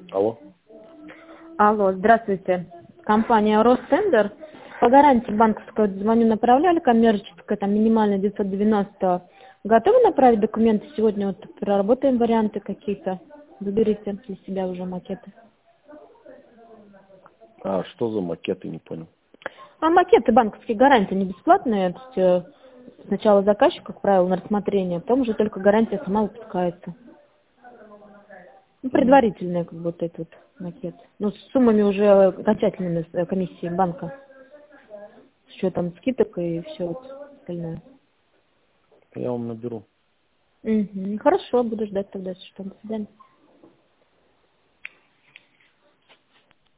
Алло. Алло, здравствуйте. Компания Ростендер. По гарантии банковской звоню, направляли, коммерческая, там минимально 990. Готовы направить документы? Сегодня вот проработаем варианты какие-то. Выберите для себя уже макеты. А что за макеты, не понял. А макеты банковские гарантии не бесплатные. То есть, сначала заказчик, как правило, на рассмотрение, потом уже только гарантия сама выпускается. Ну, предварительные, как будто это вот макет. Ну, с суммами уже окончательными комиссии банка. С учетом скидок и все вот остальное. Я вам наберу. Хорошо, буду ждать тогда, что до свидания.